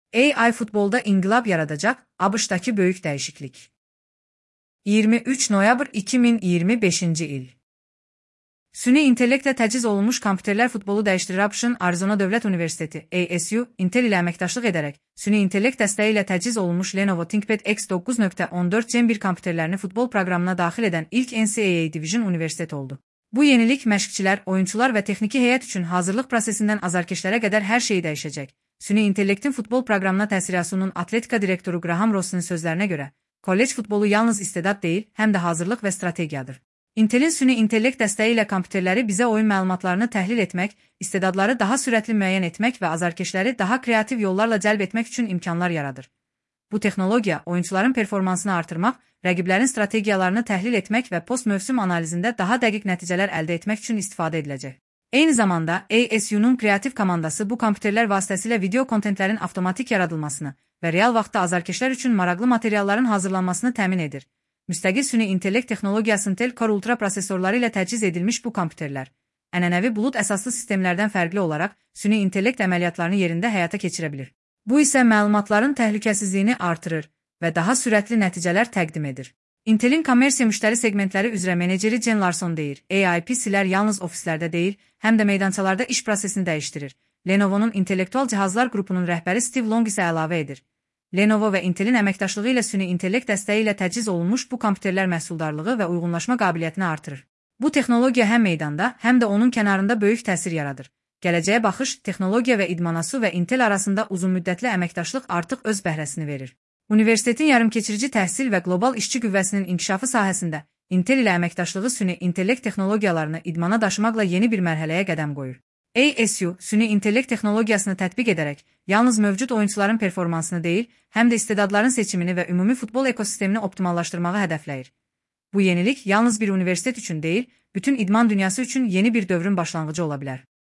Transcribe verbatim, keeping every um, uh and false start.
A I futbolda inqilab yaradacaq, ABŞ-dakı böyük dəyişiklik. iyirmi üç noyabr iki min iyirmi beşinci il. Süni intellektlə təchiz olunmuş kompüterlər futbolu dəyişdirir. ABŞ-ın Arizona Dövlət Universiteti A S U, Intel ilə əməkdaşlıq edərək, süni intellekt dəstəyi ilə təchiz olunmuş Lenovo ThinkPad X doqquz nöqtə on dörd Gen bir kompüterlərini futbol proqramına daxil edən ilk N C A A Division Universitet oldu. Bu yenilik məşqçilər, oyunçular və texniki heyət üçün hazırlıq prosesindən azarkeşlərə qədər hər şeyi dəyişəcək. Süni intellektin futbol proqramına təsiri Asunun atletika direktoru Graham Ross'un sözlərinə görə, kollec futbolu yalnız istedad deyil, həm də hazırlıq və strategiyadır. Intelin süni intellekt dəstəyi ilə kompüterləri bizə oyun məlumatlarını təhlil etmək, istedadları daha sürətli müəyyən etmək və azarkeşləri daha kreativ yollarla cəlb etmək üçün imkanlar yaradır. Bu texnologiya oyunçuların performansını artırmaq, rəqiblərin strategiyalarını təhlil etmək və post-mövsüm analizində daha dəqiq nəticələr əldə etmək üçün istifadə ediləcək. Eyni zamanda, A S U-nun kreativ komandası bu kompüterlər vasitəsilə video kontentlərin avtomatik yaradılmasını və real vaxtda azarkeşlər üçün maraqlı materialların hazırlanmasını təmin edir. Müstəqil süni intellekt texnologiyası Intel Core Ultra prosesorları ilə təchiz edilmiş bu kompüterlər, ənənəvi bulud əsaslı sistemlərdən fərqli olaraq süni intellekt əməliyyatlarını yerində həyata keçirə bilir. Bu isə məlumatların təhlükəsizliyini artırır və daha sürətli nəticələr təqdim edir. Intelin kommersiya müştəri segmentləri üzrə meneceri Jen Larson deyir, A I P C-lər yalnız ofislərdə deyil, həm də meydançalarda iş prosesini dəyişdirir. Lenovo'nun intellektual cihazlar qrupunun rəhbəri Steve Long isə əlavə edir. Lenovo və Intelin əməkdaşlığı ilə süni intellekt dəstəyi ilə təchiz olunmuş bu kompüterlər məhsuldarlığı və uyğunlaşma qabiliyyətini artırır. Bu texnologiya həm meydanda, həm də onun kənarında böyük təsir yaradır. Gələcəyə baxış, texnologiya və idmanasu və Intel arasında uzunmüddətli əməkdaşlıq artıq öz bəhrəsini verir. Universitetin yarımkeçirici təhsil və qlobal işçi qüvvəsinin inkişafı sahəsində Intel ilə əməkdaşlığı süni intellekt texnologiyalarını idmana daşımaqla yeni bir mərhələyə qədəm qoyur. A S U, süni intellekt texnologiyasını tətbiq edərək, yalnız mövcud oyunçuların performansını deyil, həm də istedadların seçimini və ümumi futbol ekosistemini optimallaşdırmağı hədəfləyir. Bu yenilik yalnız bir universitet üçün deyil, bütün idman dünyası üçün yeni bir dövrün başlanğıcı ola bilər.